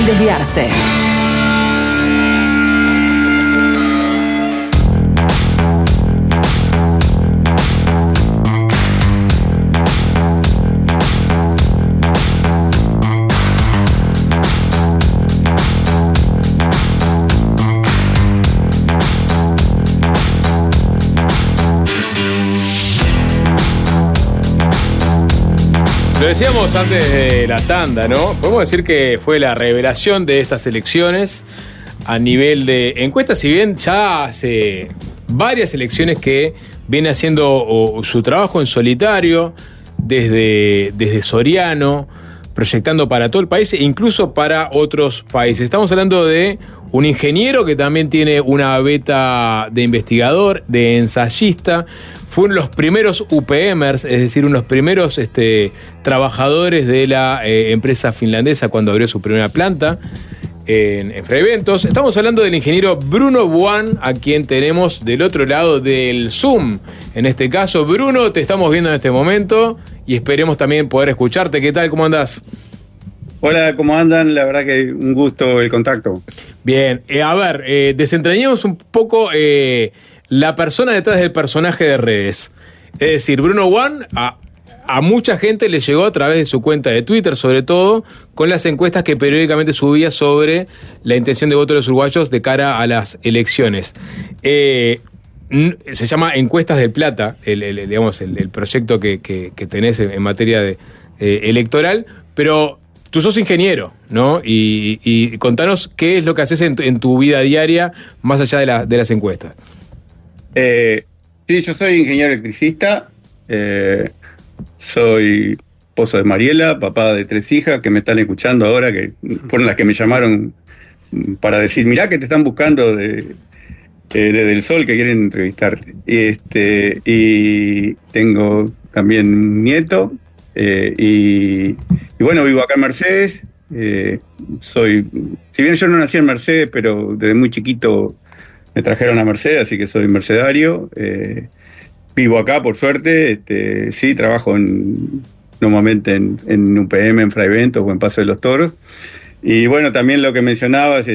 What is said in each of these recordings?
sin desviarse. Lo decíamos antes de la tanda, ¿no? Podemos decir que fue la revelación de estas elecciones a nivel de encuestas, si bien ya hace varias elecciones que viene haciendo su trabajo en solitario, desde Soriano, proyectando para todo el país e incluso para otros países. Estamos hablando de un ingeniero que también tiene una beta de investigador, de ensayista. Fue uno de los primeros UPMers, es decir, uno de los primeros trabajadores de la empresa finlandesa cuando abrió su primera planta en Fray Bentos. Estamos hablando del ingeniero Bruno Buan, a quien tenemos del otro lado del Zoom. En este caso, Bruno, te estamos viendo en este momento y esperemos también poder escucharte. ¿Qué tal? ¿Cómo andás? Hola, ¿cómo andan? La verdad que un gusto el contacto. Bien, a ver, desentrañemos un poco la persona detrás del personaje de redes. Es decir, Bruno Buan a mucha gente le llegó a través de su cuenta de Twitter, sobre todo, con las encuestas que periódicamente subía sobre la intención de voto de los uruguayos de cara a las elecciones. Se llama Encuestas del Plata, el proyecto que tenés en materia de electoral, pero tú sos ingeniero, ¿no? Y contanos qué es lo que haces en tu vida diaria, más allá de las encuestas. Sí, yo soy ingeniero electricista, soy esposo de Mariela, papá de 3 hijas que me están escuchando ahora, que fueron las que me llamaron para decir, mirá que te están buscando desde el Sol, que quieren entrevistarte. Y tengo también un nieto, y bueno, vivo acá en Mercedes. Si bien yo no nací en Mercedes, pero desde muy chiquito me trajeron a Mercedes, así que soy mercedario. Vivo acá, por suerte. Sí, trabajo normalmente en UPM, en Fray Bentos o en Paso de los Toros. Y bueno, también lo que mencionabas,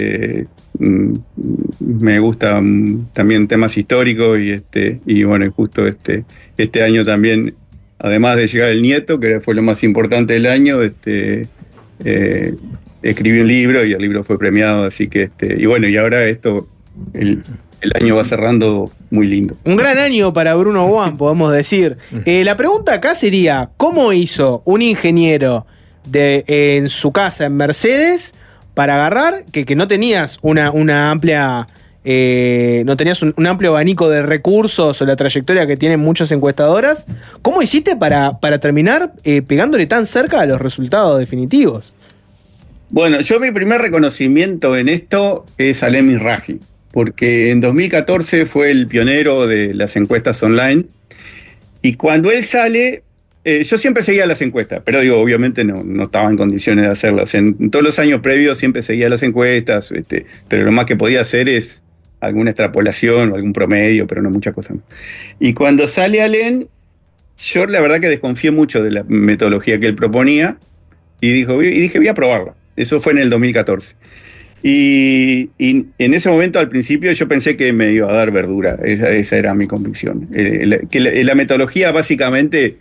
me gustan también temas históricos y bueno, justo este año también, además de llegar el nieto, que fue lo más importante del año, escribí un libro y el libro fue premiado, así que y bueno, y ahora el año va cerrando muy lindo. Un gran año para Bruno Buan, podemos decir. La pregunta acá sería, ¿cómo hizo un ingeniero en su casa en Mercedes para agarrar que no tenías una amplia no tenías un amplio abanico de recursos o la trayectoria que tienen muchas encuestadoras? ¿Cómo hiciste para terminar pegándole tan cerca a los resultados definitivos? Bueno, mi primer reconocimiento en esto es Alem Mizrahi, porque en 2014 fue el pionero de las encuestas online, y cuando él sale, yo siempre seguía las encuestas, pero digo, obviamente no estaba en condiciones de hacerlas. En todos los años previos siempre seguía las encuestas, pero lo más que podía hacer es alguna extrapolación o algún promedio, pero no muchas cosas más. Y cuando sale Alem, yo la verdad que desconfié mucho de la metodología que él proponía, y dije, voy a probarla. Eso fue en el 2014. Y en ese momento, al principio, yo pensé que me iba a dar verdura. Esa era mi convicción. La metodología básicamente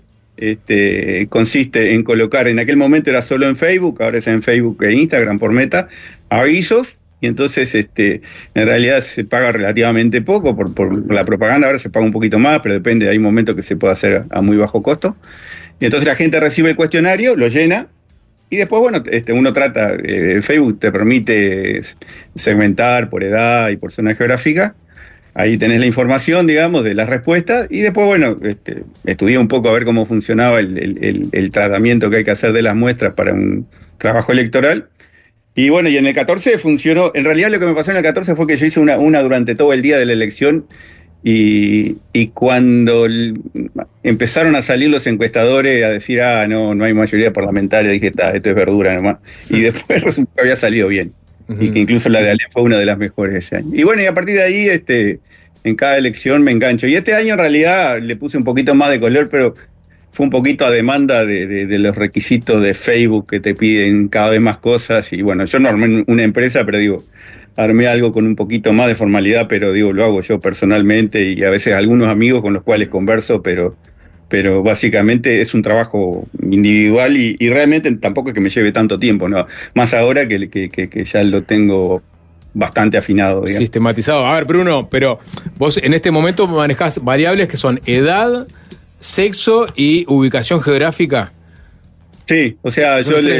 consiste en colocar, en aquel momento era solo en Facebook, ahora es en Facebook e Instagram por Meta, avisos, y entonces en realidad se paga relativamente poco por la propaganda. Ahora se paga un poquito más, pero depende, hay momentos que se puede hacer a muy bajo costo. Y entonces la gente recibe el cuestionario, lo llena, y después, bueno, uno trata, Facebook te permite segmentar por edad y por zona geográfica. Ahí tenés la información, digamos, de las respuestas, y después, bueno, estudié un poco a ver cómo funcionaba el tratamiento que hay que hacer de las muestras para un trabajo electoral. Y bueno, y en el 14 funcionó. En realidad lo que me pasó en el 14 fue que yo hice una durante todo el día de la elección, y cuando empezaron a salir los encuestadores a decir, no hay mayoría parlamentaria, dije, esto es verdura nomás. Y después resultó que había salido bien. Y que incluso la de Alem fue una de las mejores de ese año. Y bueno, y a partir de ahí, en cada elección me engancho. Y este año en realidad le puse un poquito más de color, pero fue un poquito a demanda de los requisitos de Facebook que te piden cada vez más cosas. Y bueno, yo no armé una empresa, pero digo, armé algo con un poquito más de formalidad, pero digo, lo hago yo personalmente y a veces algunos amigos con los cuales converso, pero básicamente es un trabajo individual y realmente tampoco es que me lleve tanto tiempo, ¿no? Más ahora que ya lo tengo bastante afinado, digamos. Sistematizado. A ver, Bruno, pero vos en este momento manejás variables que son edad, sexo y ubicación geográfica. Sí, o sea,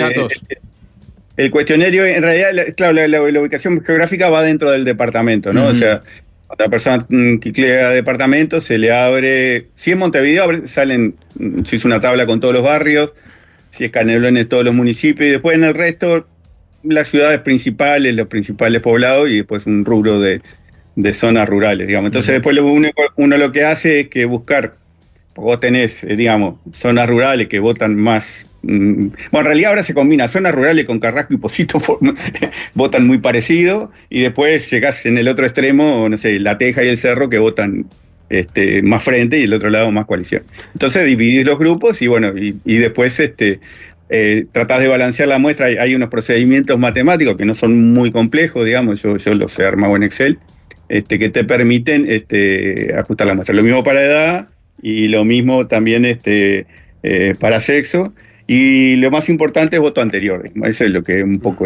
el cuestionario, en realidad, claro, la ubicación geográfica va dentro del departamento, ¿no? O sea, la persona que crea departamento se le abre, si es Montevideo, se hizo una tabla con todos los barrios, si es Canelones, todos los municipios, y después en el resto, las ciudades principales, los principales poblados, y después un rubro de zonas rurales, digamos. Entonces después uno lo que hace es que buscar, vos tenés, digamos, zonas rurales que votan más. Bueno, en realidad ahora se combina zonas rurales con Carrasco y Pocito, votan muy parecido, y después llegás en el otro extremo, no sé, La Teja y el Cerro, que votan más frente, y el otro lado más coalición. Entonces dividís los grupos y bueno, y después tratás de balancear la muestra. Hay unos procedimientos matemáticos que no son muy complejos, digamos, yo los he armado en Excel, que te permiten ajustar la muestra. Lo mismo para edad y lo mismo también para sexo. Y lo más importante es voto anterior. Eso es lo que un poco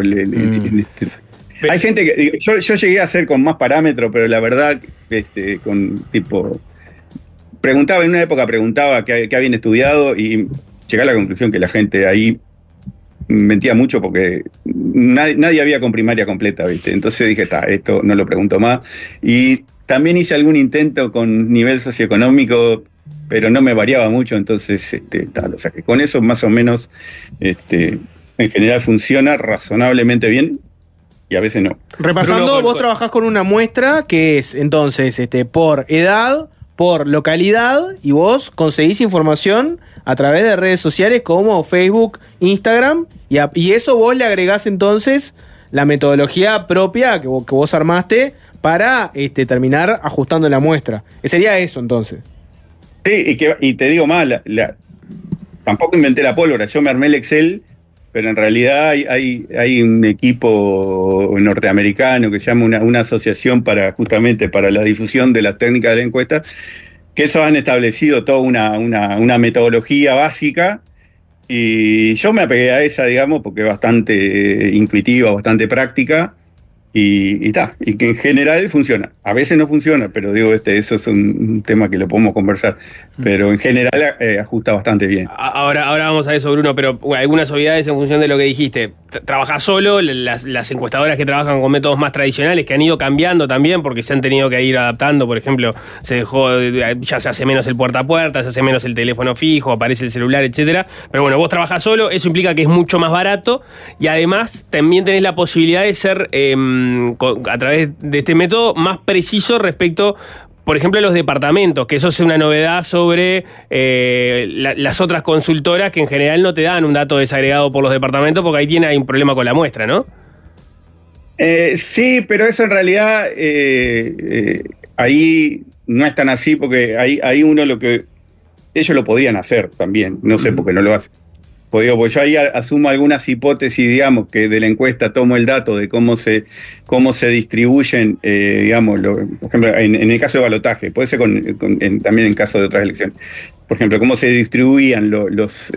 hay gente que yo llegué a hacer con más parámetros, pero la verdad con tipo preguntaba en una época qué habían estudiado y llegué a la conclusión que la gente ahí mentía mucho porque nadie había con primaria completa, ¿viste? Entonces dije, esto no lo pregunto más. Y también hice algún intento con nivel socioeconómico, pero no me variaba mucho, entonces o sea que con eso más o menos en general funciona razonablemente bien y a veces no. Repasando, vos trabajás con una muestra que es entonces por edad, por localidad, y vos conseguís información a través de redes sociales como Facebook, Instagram, y eso vos le agregás entonces la metodología propia que vos armaste para terminar ajustando la muestra. Sería eso entonces. Sí, y te digo más, tampoco inventé la pólvora, yo me armé el Excel, pero en realidad hay un equipo norteamericano que se llama una asociación justamente para la difusión de las técnicas de la encuesta, que eso han establecido toda una metodología básica, y yo me apegué a esa, digamos, porque es bastante intuitiva, bastante práctica, y que en general funciona. A veces no funciona, pero digo, eso es un tema que lo podemos conversar. Pero en general ajusta bastante bien. Ahora vamos a eso, Bruno, pero algunas obviedades en función de lo que dijiste. ¿Trabajás solo? Las encuestadoras que trabajan con métodos más tradicionales, que han ido cambiando también, porque se han tenido que ir adaptando. Por ejemplo, ya se hace menos el puerta a puerta, se hace menos el teléfono fijo, aparece el celular, etcétera. Pero bueno, vos trabajás solo, eso implica que es mucho más barato, y además también tenés la posibilidad de ser a través de este método más preciso respecto, por ejemplo, a los departamentos, que eso es una novedad sobre las otras consultoras, que en general no te dan un dato desagregado por los departamentos, porque ahí hay un problema con la muestra, ¿no? Sí, pero eso en realidad ahí no es tan así, porque ahí ellos lo podrían hacer también, no sé por qué no lo hacen. Pues yo ahí asumo algunas hipótesis, digamos, que de la encuesta tomo el dato de cómo se distribuyen, digamos, por ejemplo, en el caso de balotaje, puede ser también en caso de otras elecciones. Por ejemplo, cómo se distribuían los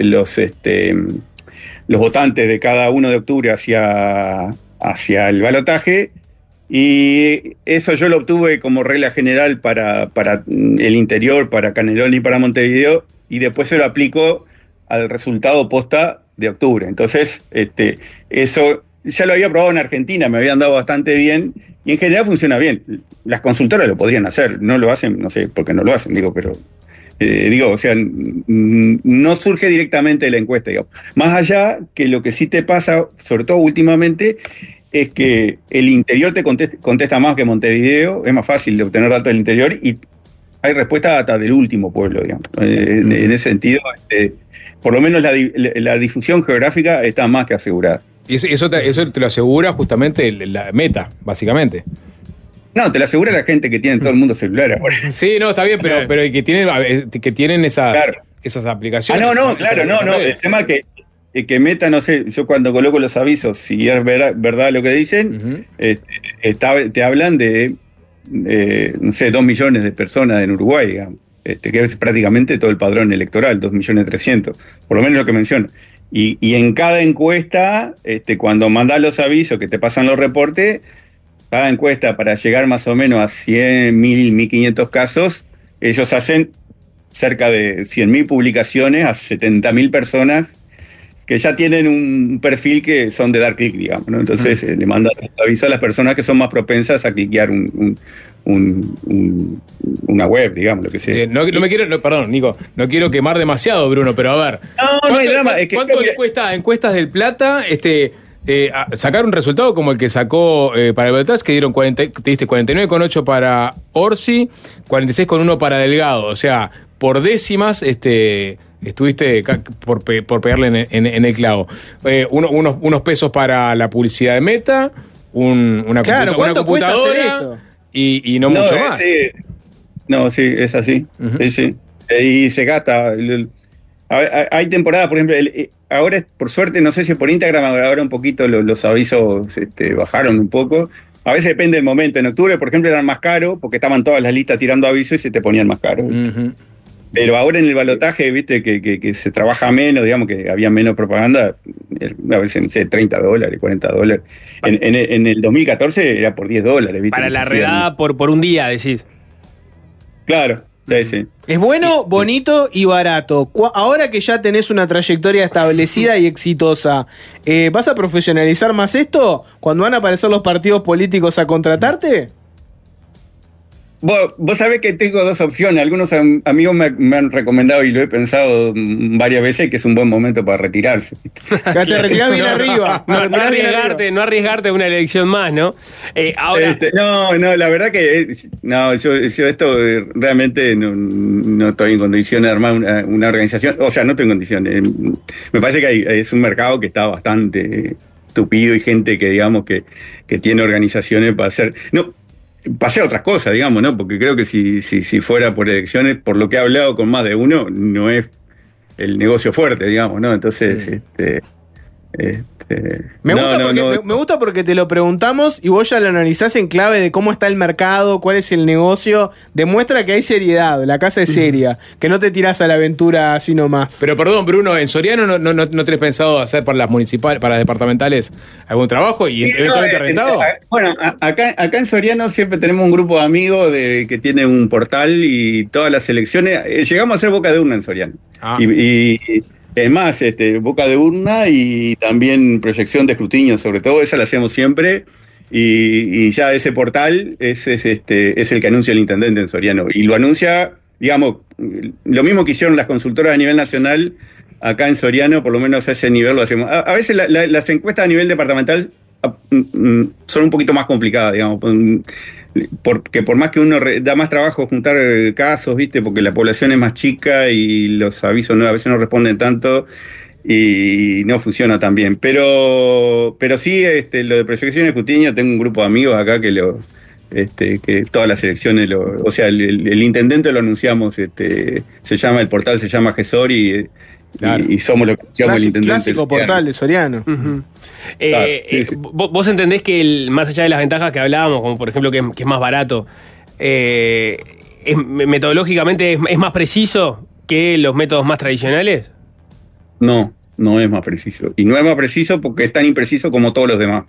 votantes de cada 1 de octubre hacia el balotaje, y eso yo lo obtuve como regla general para el interior, para Canelones y para Montevideo, y después se lo aplico al resultado posta de octubre. Entonces, eso ya lo había probado en Argentina, me habían dado bastante bien, y en general funciona bien. Las consultoras lo podrían hacer, no lo hacen, no sé por qué no lo hacen, pero o sea, no surge directamente de la encuesta, digamos. Más allá que lo que sí te pasa, sobre todo últimamente, es que el interior te contesta más que Montevideo, es más fácil de obtener datos del interior, y hay respuesta hasta del último pueblo, digamos. En ese sentido, por lo menos la difusión geográfica está más que asegurada. Y eso te lo asegura justamente la Meta, básicamente. No, te lo asegura la gente que tiene todo el mundo celular ahora. Sí, no, está bien, pero que tienen esas, claro, esas aplicaciones. No, claro, no. El tema es que Meta, no sé, yo cuando coloco los avisos, si es verdad lo que dicen, te hablan de, no sé, 2 millones de personas en Uruguay, digamos, que es prácticamente todo el padrón electoral, 2.300.000, por lo menos lo que menciona. Y en cada encuesta, cuando mandás los avisos que te pasan los reportes, cada encuesta para llegar más o menos a 100.000, 1.500 casos, ellos hacen cerca de 100.000 publicaciones a 70.000 personas que ya tienen un perfil que son de dar clic, digamos, ¿no? Entonces le mandan aviso a las personas que son más propensas a cliquear una web, digamos, lo que sea. Perdón, Nico, no quiero quemar demasiado, Bruno, pero a ver. No hay drama. ¿Cuánto le cuesta Encuestas del Plata sacar un resultado como el que sacó para el balotaje, que dieron te diste 49,8 para Orsi, 46,1 para Delgado? O sea, por décimas, estuviste por pegarle en el clavo. Unos pesos para la publicidad de Meta, una computadora y no mucho más. Sí, es así. Sí. Y se gasta. Hay temporadas, por ejemplo, ahora por suerte, no sé si por Instagram ahora un poquito los avisos bajaron un poco. A veces depende del momento. En octubre, por ejemplo, eran más caros porque estaban todas las listas tirando avisos y se te ponían más caros. Pero ahora en el balotaje, viste, que se trabaja menos, digamos, que había menos propaganda, a veces, no sé, $30, $40. En el 2014 era por $10, viste. Para la redada por un día, decís. Claro, sí. Es bueno, bonito y barato. Ahora que ya tenés una trayectoria establecida y exitosa, ¿vas a profesionalizar más esto? ¿Cuando van a aparecer los partidos políticos a contratarte? Vos sabés que tengo dos opciones. Algunos amigos me han recomendado y lo he pensado varias veces que es un buen momento para retirarse. Ya te retirás bien arriba. No arriesgarte una elección más, ¿no? Ahora. No, la verdad que yo esto realmente no estoy en condiciones de armar una organización. O sea, no estoy en condiciones. Me parece que es un mercado que está bastante tupido y gente que, digamos, que tiene organizaciones para hacer. No, pasé a otras cosas, digamos, ¿no? Porque creo que si fuera por elecciones, por lo que he hablado con más de uno, no es el negocio fuerte, digamos, ¿no? Entonces, Me gusta porque te lo preguntamos y vos ya lo analizás en clave de cómo está el mercado, cuál es el negocio. Demuestra que hay seriedad, la casa es seria, que no te tirás a la aventura así nomás. Pero perdón, Bruno, ¿en Soriano no tenés pensado hacer para las municipales, para las departamentales algún trabajo y eventualmente rentado? Bueno, acá en Soriano siempre tenemos un grupo de amigos que tiene un portal y todas las elecciones, llegamos a hacer boca de urna en Soriano. Es más, boca de urna y también proyección de escrutinio, sobre todo, esa la hacemos siempre. Y ya ese portal es el que anuncia el intendente en Soriano. Y lo anuncia, digamos, lo mismo que hicieron las consultoras a nivel nacional, acá en Soriano, por lo menos a ese nivel lo hacemos. A veces las encuestas a nivel departamental son un poquito más complicadas, digamos. Porque por más que uno da más trabajo juntar casos, ¿viste? Porque la población es más chica y los avisos a veces no responden tanto y no funciona tan bien. Pero sí, lo de proyección de escrutinio, tengo un grupo de amigos acá que todas las elecciones, o sea, el intendente lo anunciamos, el portal se llama GESOR claro. y somos lo que anunciamos el intendente. Clásico portal de Soriano. Claro, sí. Vos entendés que más allá de las ventajas que hablábamos, como por ejemplo que es más barato, metodológicamente es más preciso que los métodos más tradicionales. No es más preciso. Y no es más preciso porque es tan impreciso como todos los demás.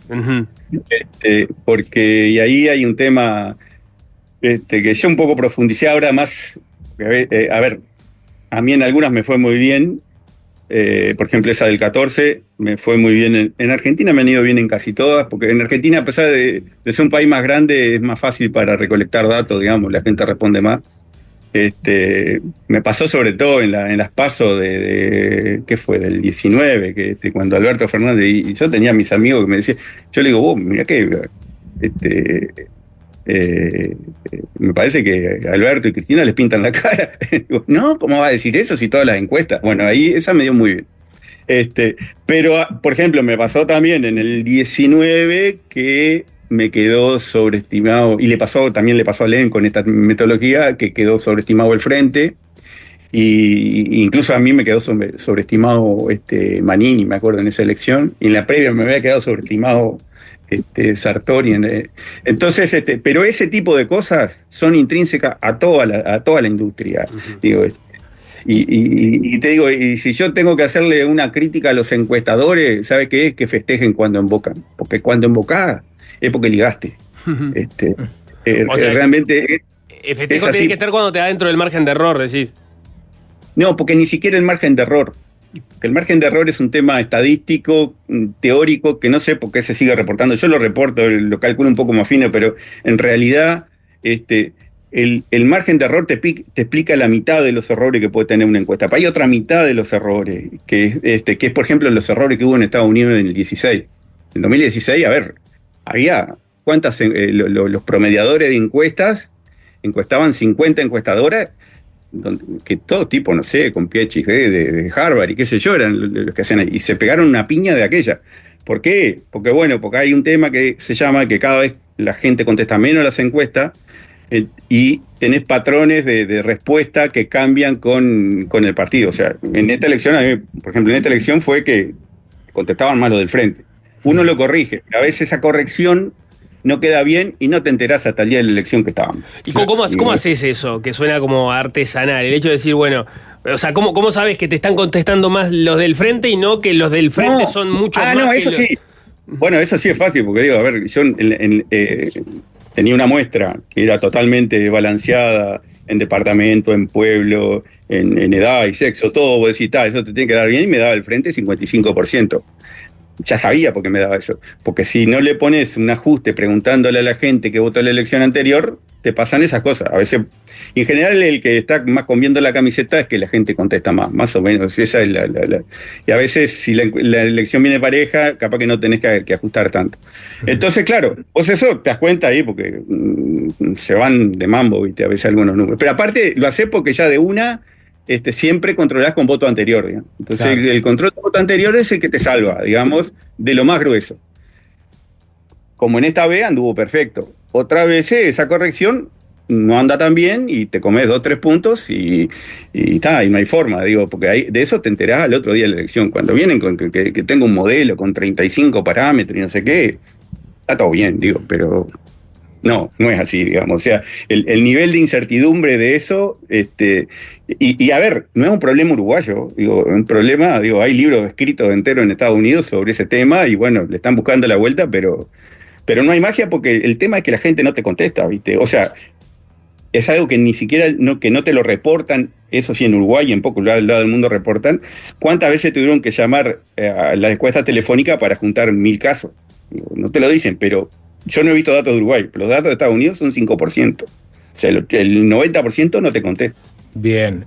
Y ahí hay un tema que yo un poco profundicé ahora más. A ver, a mí en algunas me fue muy bien. Por ejemplo, esa del 14 me fue muy bien. En Argentina me han ido bien en casi todas, porque en Argentina, a pesar de ser un país más grande, es más fácil para recolectar datos, digamos, la gente responde más. Me pasó sobre todo en las PASO ¿qué fue? Del 19, que cuando Alberto Fernández, y yo tenía a mis amigos que me decían, yo le digo, vos, mirá que me parece que Alberto y Cristina les pintan la cara. Digo, no, ¿cómo va a decir eso si todas las encuestas? Bueno, ahí esa me dio muy bien. Pero, por ejemplo, me pasó también en el 19 que me quedó sobreestimado, y también le pasó a Len con esta metodología, que quedó sobreestimado el frente, Y incluso a mí me quedó sobreestimado Manini, me acuerdo, en esa elección. Y en la previa me había quedado sobreestimado Sartori. Entonces, pero ese tipo de cosas son intrínsecas a toda la industria. Digo, y te digo, y si yo tengo que hacerle una crítica a los encuestadores, ¿sabe qué es? Que festejen cuando embocan. Porque cuando embocás es porque ligaste. O sea, realmente el festejo tiene que estar cuando te da dentro del margen de error, decís. No, porque ni siquiera el margen de error. Que el margen de error es un tema estadístico, teórico, que no sé por qué se sigue reportando. Yo lo reporto, lo calculo un poco más fino, pero en realidad el margen de error te explica la mitad de los errores que puede tener una encuesta. Pero hay otra mitad de los errores, que es, por ejemplo, los errores que hubo en Estados Unidos en el 16. En 2016, a ver, había cuántas, los promediadores de encuestas encuestaban 50 encuestadoras, que todo tipo, no sé, con PhD de Harvard y qué sé yo, eran los que hacían ahí, y se pegaron una piña de aquella. ¿Por qué? Porque hay un tema que se llama que cada vez la gente contesta menos las encuestas, y tenés patrones de respuesta que cambian con el partido. O sea, en esta elección, por ejemplo, en esta elección fue que contestaban más lo del frente. Uno lo corrige, pero a veces esa corrección no queda bien y no te enterás hasta el día de la elección que estábamos. ¿Y cómo haces eso? Que suena como artesanal. El hecho de decir, bueno, o sea, ¿cómo sabes que te están contestando más los del frente y no que los del frente son mucho más? No, eso sí. Bueno, eso sí es fácil, porque digo, a ver, yo tenía una muestra que era totalmente balanceada en departamento, en pueblo, en edad y sexo, todo. Vos decís, eso te tiene que dar bien, y me daba el frente 55%. Ya sabía por qué me daba eso. Porque si no le pones un ajuste preguntándole a la gente que votó en la elección anterior, te pasan esas cosas. A veces, en general, el que está más comiendo la camiseta es que la gente contesta más o menos. Esa es y a veces, si la elección viene pareja, capaz que no tenés que ajustar tanto. Entonces, claro, vos eso te das cuenta ahí, porque se van de mambo, ¿viste? A veces algunos números. Pero aparte, lo hacés porque ya de una siempre controlás con voto anterior, digamos. Entonces, claro, el control de voto anterior es el que te salva, digamos, de lo más grueso. Como en esta vez anduvo perfecto. Otra vez esa corrección no anda tan bien y te comes 2 o 3 puntos y no hay forma, digo, porque de eso te enterás al otro día de la elección. Cuando vienen con que tengo un modelo con 35 parámetros y no sé qué, está todo bien, digo, pero no es así, digamos. O sea, el nivel de incertidumbre de eso, y a ver, no es un problema uruguayo, digo, es un problema, hay libros escritos enteros en Estados Unidos sobre ese tema y bueno, le están buscando la vuelta, pero no hay magia, porque el tema es que la gente no te contesta, ¿viste? O sea, es algo que ni siquiera, que no te lo reportan. Eso sí, en Uruguay y en pocos lados del mundo reportan. ¿Cuántas veces tuvieron que llamar a la encuesta telefónica para juntar 1000 casos? No te lo dicen, pero yo no he visto datos de Uruguay, pero los datos de Estados Unidos son 5%. O sea, el 90% no te contesta. Bien,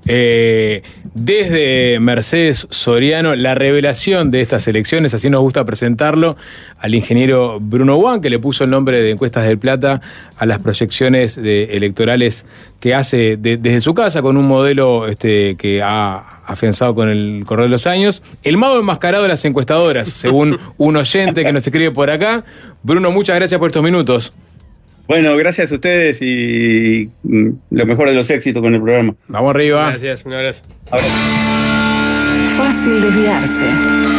desde Mercedes Soriano, la revelación de estas elecciones, así nos gusta presentarlo, al ingeniero Bruno Wang, que le puso el nombre de Encuestas del Plata a las proyecciones electorales que hace desde su casa, con un modelo que ha afianzado con el correr de los años. El mago enmascarado de las encuestadoras, según un oyente que nos escribe por acá. Bruno, muchas gracias por estos minutos. Bueno, gracias a ustedes y lo mejor de los éxitos con el programa. Vamos arriba. Gracias, un abrazo. Fácil desviarse.